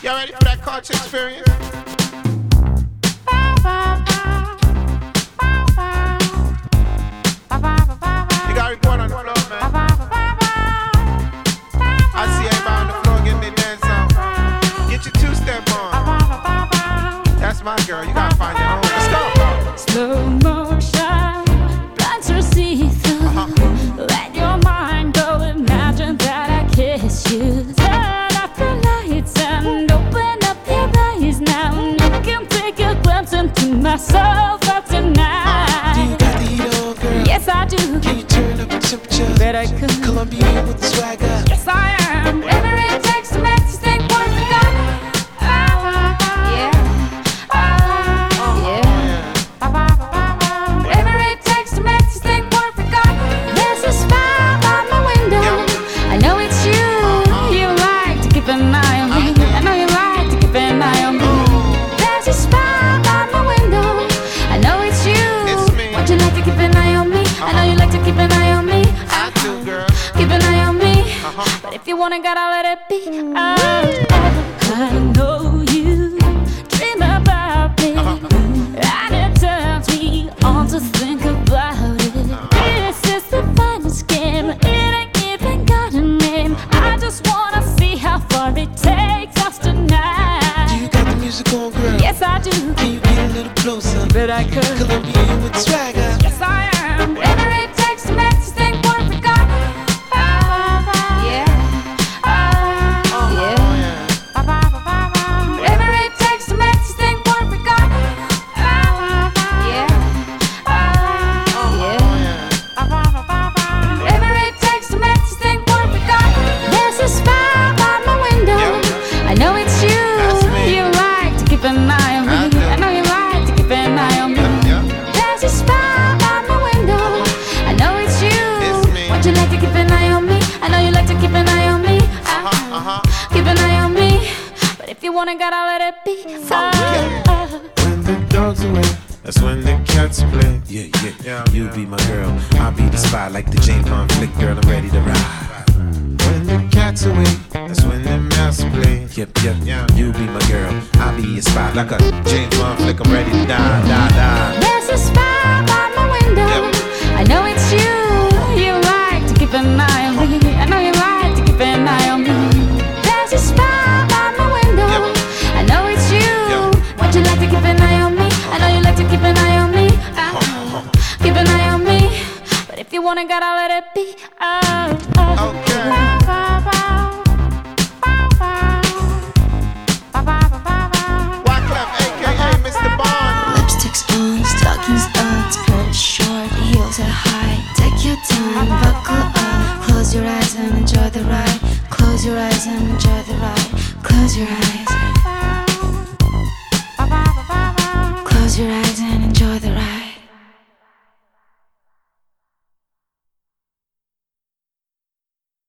Y'all ready for that culture experience? You gotta report on the floor, man. I see everybody on the floor getting their dance on. Get your two-step on. That's my girl. You gotta find your own. Let's go. Slow motion, blind to see through. Let your mind go. Imagine that I kiss you. Turn off the lights and open up your eyes now. You can take a glimpse into my soul for tonight. Do you got the heat on, girl? Yes, I do. Can you turn up the temperature? Bet I could. Colombian with the swagger. Yes, I am. Whatever it takes to make this thing work. If you wanna, gotta let it be. I know you dream about me, and it turns me on to think about it. This is the finest game, it ain't even got a name. I just wanna see how far it takes us tonight. Do you got the music on, girl? Yes, I do. Can you get a little closer? Bet I could. Colombian with the swagger. Yes, I am. Whatever it takes to make this thing work. If you wanna, gotta let it be. When the dog's away, that's when the cats play. Yeah. You be my girl, I'll be the spy like the James Bond flick. Girl, I'm ready to ride. When the cat's away, that's when the mouse play. Yep. You be my girl, I'll be your spy like a James Bond flick. I'm ready to die. There's a spy by my window. I know it's you. You like to keep an eye on me. I know you like to keep an eye on me. There's a spy by my window. I know it's you. Would you like to keep an eye on me? I know you like to keep an eye on me. Keep an eye on me. But if you wanna, gotta let it be. Lipstick's on, stockings up, skirt short, heels are high. Take your time, buckle up. Close your eyes and enjoy the ride. Close your eyes and enjoy the ride. Close your eyes.